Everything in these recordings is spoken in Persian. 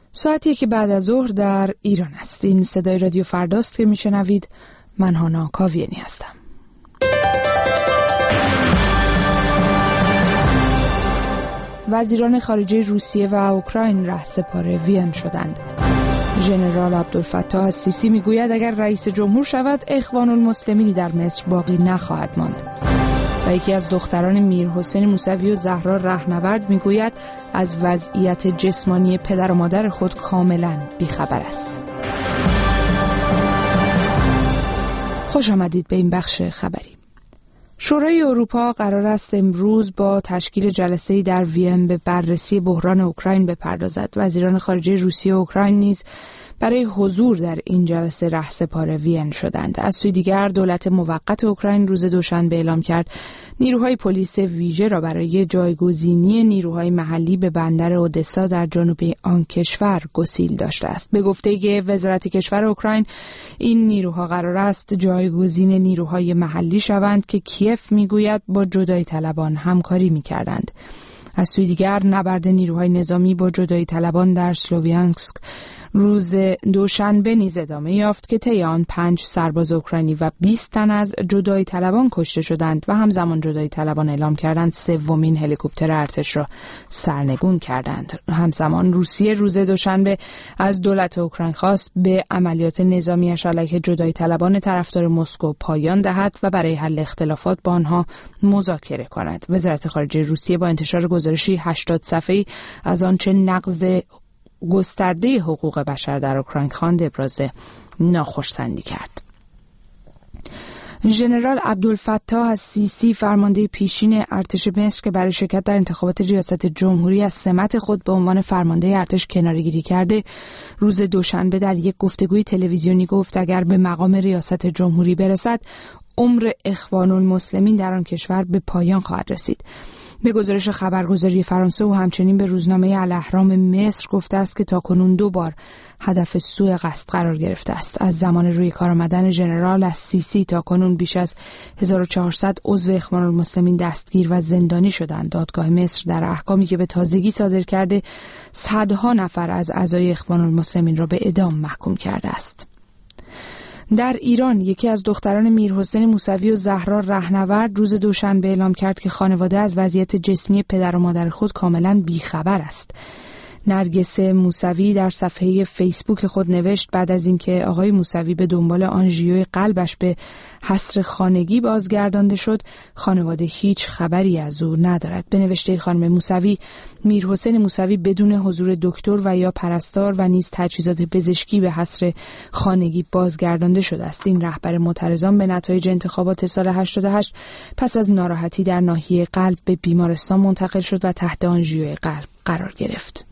ساعتی که بعد از ظهر در ایران است. این صدای رادیو فرداست که میشنوید. من هانا کاویانی هستم. وزیران خارجه روسیه و اوکراین رهسپار وین شدند. ژنرال عبدالفتاح السیسی میگوید اگر رئیس جمهور شود اخوان المسلمینی در مصر باقی نخواهد ماند. و یکی از دختران میرحسین موسوی و زهرا رهنورد میگوید از وضعیت جسمانی پدر و مادر خود کاملا بیخبر است. خوش آمدید به این بخش خبری. شورای اروپا قرار است امروز با تشکیل جلسه‌ای در وین به بررسی بحران اوکراین بپردازد. وزیران خارجه روسیه و اوکراین نیز برای حضور در این جلسه رهسپار وین شدند. از سوی دیگر دولت موقت اوکراین روز دوشنبه اعلام کرد نیروهای پلیس ویژه را برای جایگزینی نیروهای محلی به بندر اودسا در جنوب آن کشور گسیل داشته است. به گفته وزارت کشور اوکراین این نیروها قرار است جایگزین نیروهای محلی شوند که کیف میگوید با جدایی طلبان همکاری می‌کردند. از سوی دیگر نبرد نیروهای نظامی با جدایی طلبان در سلوویانسک روز دوشنبه نیز ادامه یافت که طی آن 5 سرباز اوکراینی و 20 تن از جدایی طلبان کشته شدند و همزمان جدایی طلبان اعلام کردند سومین هلیکوپتر ارتش را سرنگون کردند. همزمان روسیه روز دوشنبه از دولت اوکراین خواست به عملیات نظامیش علیه جدایی طلبان طرفدار مسکو پایان دهد و برای حل اختلافات با آنها مذاکره کند. وزارت خارجه روسیه با انتشار گزارشی 80 صفحه‌ای از آنچه نقض گسترده حقوق بشر در اوکراین خواند ابراز ناخرسندی کرد. ژنرال عبدالفتاح السیسی فرمانده پیشین ارتش مصر که برای شرکت در انتخابات ریاست جمهوری از سمت خود به عنوان فرمانده ارتش کناره‌گیری کرده، روز دوشنبه در یک گفتگوی تلویزیونی گفت اگر به مقام ریاست جمهوری برسد عمر اخوان المسلمین در آن کشور به پایان خواهد رسید. به گزارش خبرگزاری فرانسه و همچنین به روزنامه الاهرام مصر گفته است که تاکنون 2 بار هدف سوء قصد قرار گرفته است. از زمان روی کار آمدن ژنرال السیسی تاکنون بیش از 1400 عضو اخوان المسلمین دستگیر و زندانی شدند. دادگاه مصر در احکامی که به تازگی صادر کرده صدها نفر از اعضای اخوان المسلمین را به اعدام محکوم کرده است. در ایران یکی از دختران میرحسین موسوی و زهرا رهنورد روز دوشنبه اعلام کرد که خانواده از وضعیت جسمی پدر و مادر خود کاملا بیخبر است. نرگس موسوی در صفحه فیسبوک خود نوشت بعد از اینکه آقای موسوی به دنبال آنژیوی قلبش به حصر خانگی بازگردانده شد، خانواده هیچ خبری از او ندارد. به نوشته خانم موسوی، میرحسین موسوی بدون حضور دکتر و یا پرستار و نیز تجهیزات پزشکی به حصر خانگی بازگردانده شده است. این رهبر معترضان به نتایج انتخابات سال 88 پس از ناراحتی در ناحیه قلب به بیمارستان منتقل شد و تحت آنژیوی قلب قرار گرفت.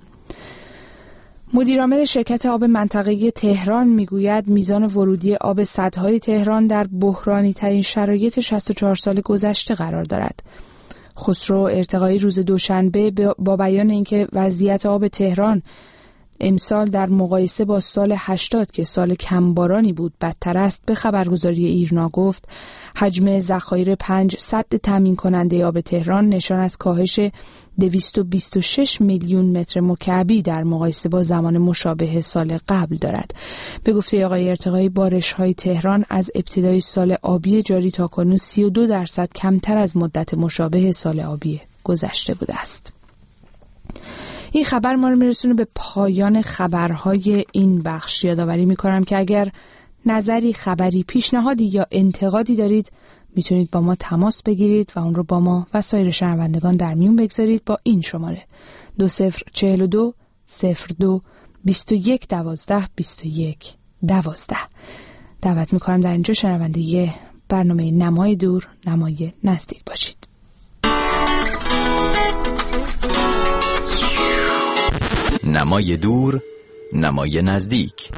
مدیرعامل شرکت آب منطقه‌ای تهران میگوید میزان ورودی آب سدهای تهران در بحرانی ترین شرایط 64 سال گذشته قرار دارد. خسرو ارتقایی روز دوشنبه با بیان اینکه وضعیت آب تهران امسال در مقایسه با سال 80 که سال کمبارانی بود بدتر است به خبرگزاری ایرنا گفت حجم ذخایر 5 سد تامین کننده آب تهران نشان از کاهش 226 میلیون متر مکعبی در مقایسه با زمان مشابه سال قبل دارد. به گفته آقای ارتقایی بارش‌های تهران از ابتدای سال آبی جاری تاکنون 32% کمتر از مدت مشابه سال آبی گذشته بوده است. این خبر ما رو میرسونه به پایان خبرهای این بخش. یادآوری میکنم که اگر نظری، خبری، پیشنهادی یا انتقادی دارید میتونید با ما تماس بگیرید و اون رو با ما و سایر شنوندگان در میون بگذارید با این شماره 2042 02 21 12 21 12. دعوت میکنم در اینجا شنونده برنامه نمای دور نمای نزدیک باشید. نمای دور نمای نزدیک.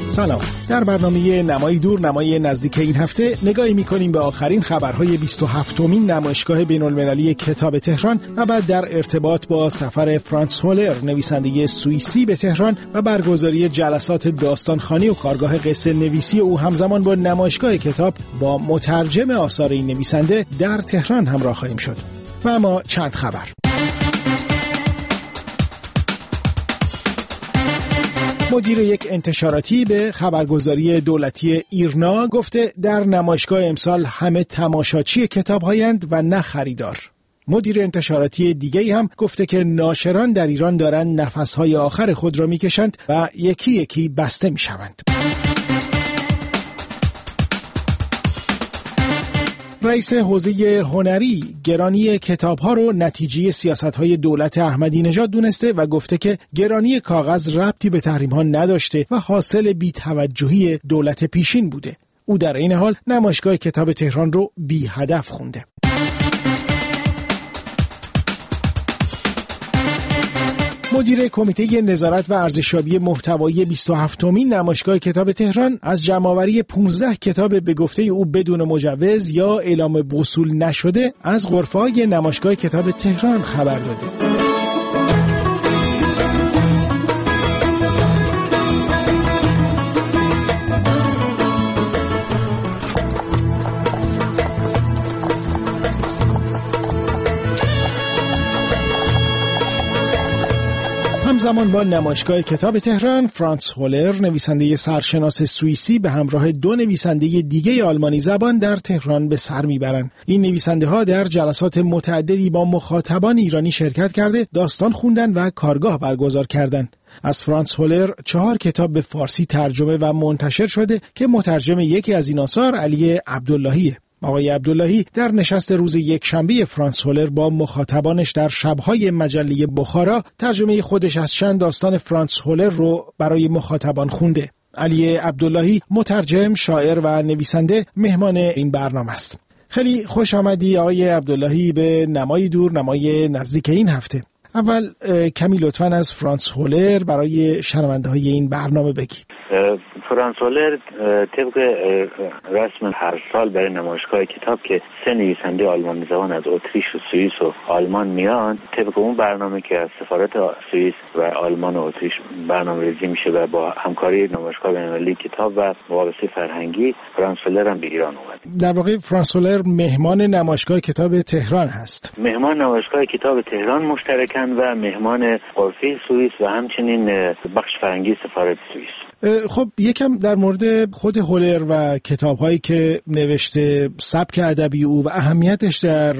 سلام. در برنامه نمای دور نمای نزدیک این هفته نگاهی می‌کنیم به آخرین خبرهای 27مین نمایشگاه بین‌المللی کتاب تهران و بعد در ارتباط با سفر فرانس هولر نویسنده سوئیسی به تهران و برگزاری جلسات داستانخوانی و کارگاه قصه نویسی او همزمان با نمایشگاه کتاب با مترجم آثار این نویسنده در تهران همراه خواهیم شد. و اما چند خبر. مدیر یک انتشاراتی به خبرگزاری دولتی ایرنا گفته در نمایشگاه امسال همه تماشاچی کتاب‌هایند و نه خریدار. مدیر انتشاراتی دیگه‌ای هم گفته که ناشران در ایران دارند نفس‌های آخر خود را می‌کشند و یکی یکی بسته می‌شوند. رئیس حوزه هنری گرانی کتاب‌ها رو نتیجه سیاست‌های دولت احمدی نژاد دونسته و گفته که گرانی کاغذ ربطی به تحریم‌ها نداشته و حاصل بی‌توجهی دولت پیشین بوده. او در این حال نمایشگاه کتاب تهران رو بی هدف خونده. مدیر کمیته نظارت و ارزشیابی محتوایی 27مین نمایشگاه کتاب تهران از جمع‌آوری 15 کتاب به گفته او بدون مجوز یا اعلام وصول نشده از غرفه‌های نمایشگاه کتاب تهران خبر داده. همزمان با نمایشگاه کتاب تهران، فرانس هولر نویسنده سرشناس سوئیسی به همراه دو نویسنده دیگه آلمانی زبان در تهران به سر میبرند. این نویسنده ها در جلسات متعددی با مخاطبان ایرانی شرکت کرده، داستان خوندن و کارگاه برگزار کردند. از فرانس هولر 4 کتاب به فارسی ترجمه و منتشر شده که مترجم یکی از این آثار علی عبداللهیه. آقای عبداللهی در نشست روز یکشنبه فرانس هولر با مخاطبانش در شب‌های مجله بخارا ترجمه خودش از چند داستان فرانس هولر رو برای مخاطبان خونده. علی عبداللهی مترجم، شاعر و نویسنده مهمان این برنامه است. خیلی خوش آمدی آقای عبداللهی به نمای دور نمای نزدیک این هفته. اول کمی لطفاً از فرانس هولر برای شنونده‌های این برنامه بگید. فرانس هولر طبق رسم هر سال برای نمایشگاه کتاب که 3 نویسنده آلمانی زبان از اتریش و سوئیس و آلمان میان، طبق اون برنامه که از سفارت سوئیس و آلمان و اتریش برنامه‌ریزی میشه و با همکاری نمایشگاه بین‌المللی کتاب و مباحث فرهنگی، فرانس هولر هم به ایران اومد. در واقع فرانس هولر مهمان نمایشگاه کتاب تهران هست. مهمان نمایشگاه کتاب تهران مشترکاً و مهمان غرفه سوئیس و همچنین بخش فرهنگی سفارت سوئیس. خب یکم در مورد خود هولر و کتاب‌هایی که نوشته، سبک ادبی او و اهمیتش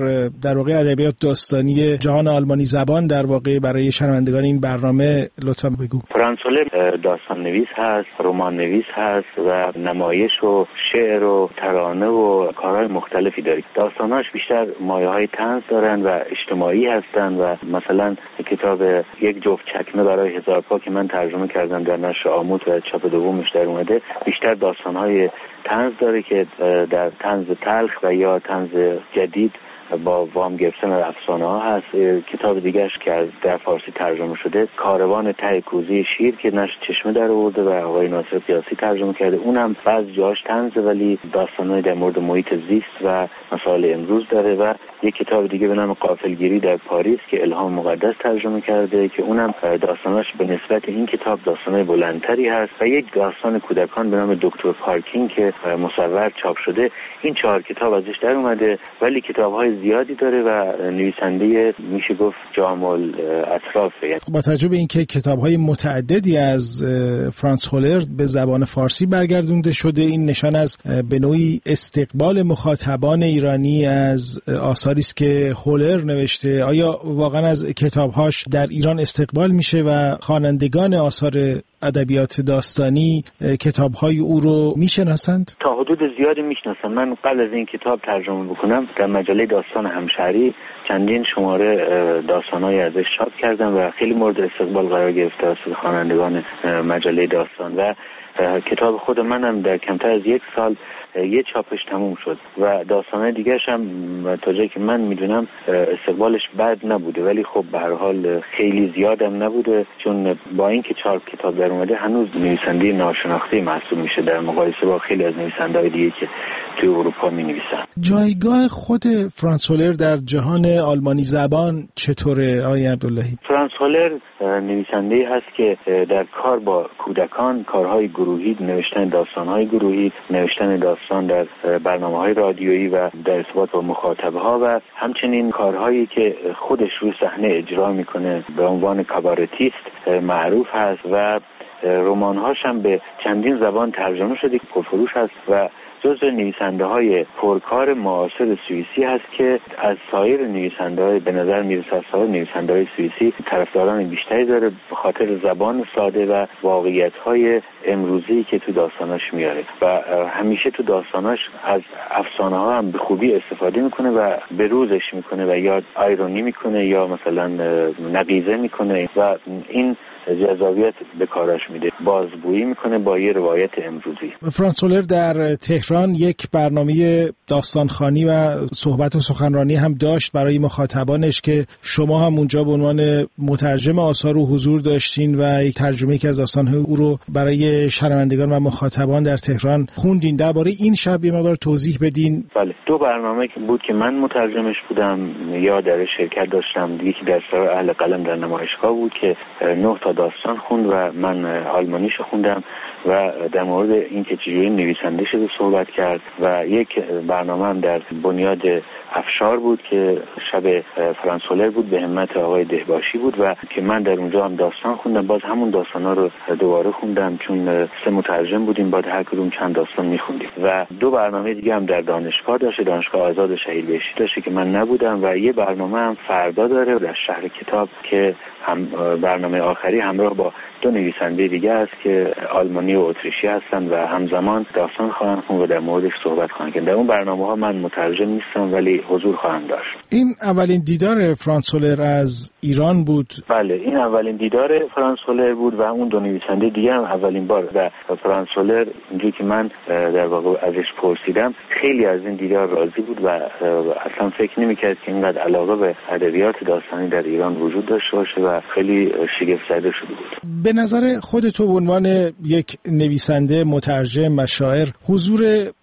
در واقع ادبیات داستانی جهان آلمانی زبان در واقع برای شنوندگان این برنامه لطفاً بگو. فرانس هولر داستان نویس هست، رمان نویس هست و نمایش و شعر و ترانه و کارهای مختلفی داره. داستاناش بیشتر مایه‌های طنز دارن و اجتماعی هستن و مثلا کتاب یک جفت چکمه برای 1000 پا که من ترجمه کردم در نشر آموز و چاپ دومش در اومده، بیشتر داستان‌های طنز داره که در طنز تلخ و یا طنز جدید با وام گرفتن افسانه ها هست. کتاب دیگهش که در فارسی ترجمه شده، کاروان ته کوزه شیر که نشر چشمه در آورده و آقای ناصر قیاسی ترجمه کرده، اونم بعضی جاهاش طنزه ولی داستانای در مورد محیط زیست و مسائل امروز داره. و یک کتاب دیگه به نام غافلگیری در پاریس که الهام مقدس ترجمه کرده که اونم داستاناش به نسبت این کتاب داستانای بلندتری هست. و یک داستان کودکان به نام دکتر پارکینگ که مصور چاپ شده. این 4 کتاب ازش در اومده ولی کتاب‌های زیادی داره و نویسنده میشه گفت جامع الاطرافه. با توجه به اینکه کتاب‌های متعددی از فرانس هولر به زبان فارسی برگردونده شده، این نشان از به نوعی استقبال مخاطبان ایرانی از آثاری است که هولر نوشته. آیا واقعا از کتاب‌هاش در ایران استقبال میشه و خوانندگان آثار ادبیات داستانی کتاب‌های او رو میشناسند؟ تا حدود زیادی میشناسن. من قبل از این کتاب ترجمه بکنم در مجله داستان همشهری چندین شماره داستان‌های ازش چاپ کردم و خیلی مورد استقبال قرار گرفته از خوانندگان مجله داستان و کتاب خود منم در کمتر از 1 سال یه چاپش تموم شد و داستان‌های دیگرش هم تا جایی که من میدونم استقبالش بد نبوده، ولی خب به هر حال خیلی زیادم نبوده، چون با اینکه 4 کتاب در اومده هنوز نویسنده ناشناخته محسوب میشه در مقایسه با خیلی از نویسنده‌های دیگه که توی اروپا می‌نویسن. جایگاه خود فرانس هولر در جهان آلمانی زبان چطوره آقای عبداللهی؟ فرانس هولر نویسنده‌ای هست که در کار با کودکان، کارهای گروهی، نوشتن داستان‌های گروهی، نوشتن داستان در برنامه‌های رادیویی و در ارتباط با مخاطب‌ها و همچنین کارهایی که خودش روی صحنه اجرا می‌کنه به عنوان کابارتیست معروف هست و رمان‌هاش هم به چندین زبان ترجمه شده، پرفروش هست و جزو نویسنده‌های پرکار معاصر سوئیسی هست که از سایر نویسنده‌های به نظر میرسه از سایر نویسنده‌های سوئیسی طرفداران بیشتری داره به خاطر زبان ساده و واقعیت‌های امروزی که تو داستاناش میاره و همیشه تو داستاناش از افسانه‌ها هم به خوبی استفاده میکنه و به روزش میکنه و یا آیرونی میکنه یا مثلا نقیضه میکنه و این جذابیت به کارش میده، بازگویی میکنه با یه روایت امروزی. فرانس هولر در تهران یک برنامه داستانخوانی و صحبت و سخنرانی هم داشت برای مخاطبانش که شما هم اونجا به عنوان مترجم آثار و حضور داشتین و یک ترجمه که از داستان‌های او رو برای شنوندگان و مخاطبان در تهران خوندین. درباره این شب یه مقدار توضیح بدین. بله، 2 برنامه بود که من مترجمش بودم یا در شرکت داشتم. یکی در سرای اهل قلم در نمایشگاه بود که 9 تا داستان خوند و من آلمانیشو خوندم و در مورد اینکه چجوری نویسنده شده صحبت کرد و یک برنامه هم در بنیاد افشار بود که شب فرانس هولر بود به همت آقای دهباشی بود و که من در اونجا هم داستان خوندم، باز همون داستانا رو دوباره خوندم چون 3 مترجم بودیم، بعد هر کدوم چند داستان میخوندیم و 2 برنامه دیگه هم در دانشگاه داشته، دانشگاه آزاد شهید بهشتی داشته که من نبودم و یه برنامه هم فردا داره در شهر کتاب که هم برنامه آخری همراه با 2 نویسنده دیگه است که آلمانی و اتریشی هستند و همزمان داستان خواهند خوند و در موردش صحبت خواهند کرد. در اون برنامه‌ها من مترجم نیستم ولی حضور خواهم داشت. این اولین دیدار فرانس هولر از ایران بود؟ بله، این اولین دیدار فرانس هولر بود و اون 2 نویسنده دیگه هم اولین بار و فرانس هولر اینجوری که من در واقع ازش پرسیدم خیلی از این دیدار راضی بود و اصلا فکر نمی‌کرد که اینقدر علاقه به ادبیات داستانی در ایران وجود داشته باشه و خیلی شگفت زده شده بود. به نظر خودت به عنوان یک نویسنده، مترجم و شاعر حضور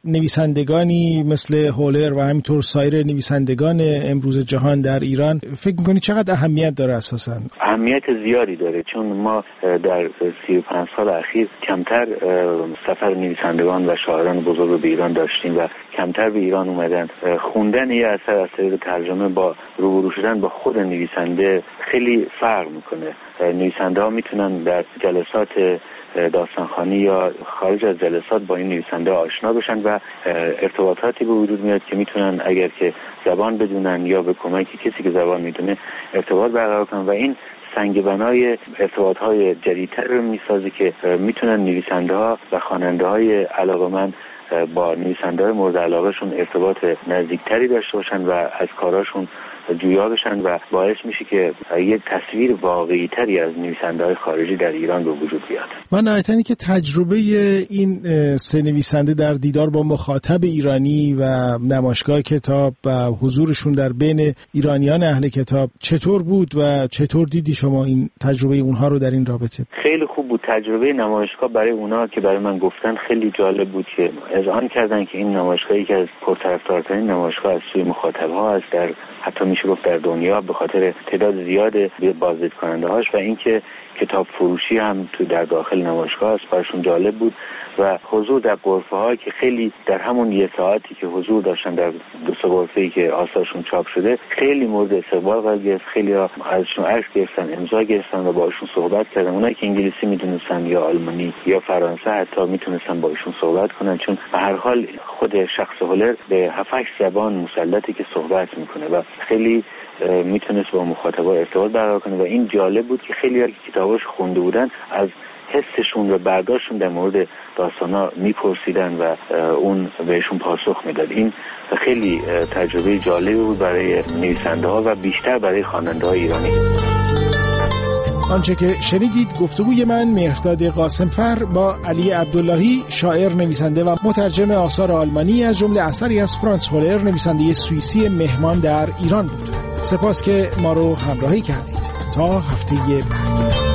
نویسندگانی مثل هولر و همینطور سایر نویسندگان امروز جهان در ایران فکر می‌کنی چقدر اهمیت داره اساساً؟ اهمیت زیادی داره چون ما در 35 سال اخیر کمتر سفر نویسندگان و شاعران بزرگ به ایران داشتیم و کمتر به ایران اومدن. خوندن یه اثر از طریق ترجمه با روبرو شدن با خود نویسنده خیلی فرق میکنه. نویسنده ها میتونن در جلسات داستانخوانی یا خارج از جلسات با این نویسنده آشنا بشن و ارتباطاتی به وجود میاد که میتونن اگر که زبان بدونن یا به کمک کسی که زبان میدونه ارتباط برقرار کنن و این سنگ بنای ارتباط‌های جدیدتر رو میسازه که میتونن نویسنده‌ها و خواننده‌های علاقه‌مند با نویسنده‌های مورد علاقهشون ارتباط نزدیکتری داشته باشن و از کاراشون جویا بشن و باعث میشه که یک تصویر واقعی تری از نویسنده‌های خارجی در ایران به وجود بیاد. من نهایتاً که تجربه این 3 نویسنده در دیدار با مخاطب ایرانی و نمایشگاه کتاب و حضورشون در بین ایرانیان اهل کتاب چطور بود و چطور دیدی شما این تجربه اونها رو در این رابطه؟ خیلی خوب بود. تجربه نمایشگاه برای اونها که برای من گفتن خیلی جالب بود که اذعان کردن که این نمایشگاهی که از پرطرفدارترین نمایشگاه از سوی مخاطب‌ها است در حتی میشه گفت در دنیا به خاطر تعداد زیاد بازدید کننده هاش و اینکه کتاب فروشی هم تو در داخل نمایشگاه است براشون جالب بود و حضور در غرفه ها که خیلی در همون 1 ساعتی که حضور داشتن در 2 غرفه‌ای که آثارشون چاپ شده خیلی مورد استقبال قرار گرفت. خیلی ها ازشون عکس گرفتن، امضا گرفتن و باهاشون صحبت کردن. اونایی که انگلیسی میدونستن یا آلمانی یا فرانسه حتی میتونستن باهاشون صحبت کنن چون به هر حال خود شخص هولر به 7-8 زبان مسلطه که صحبت میکنه و خیلی میتونست با مخاطبا ارتباط برقرار کنه و این جالب بود که خیلی ها که کتاباش خونده بودن از حسشون و برداشتشون در مورد داستانا میپرسیدن و اون بهشون پاسخ میداد. این خیلی تجربه جالبی بود برای نویسنده ها و بیشتر برای خواننده های ایرانی. آنچه که شنیدید گفتگوی من مهرداد قاسمفر با علی عبداللهی، شاعر، نویسنده و مترجم آثار آلمانی، از جمله اثری از فرانس هولر نویسنده سوئیسی مهمان در ایران بود. سپاس که ما رو همراهی کردید. تا هفته بعد.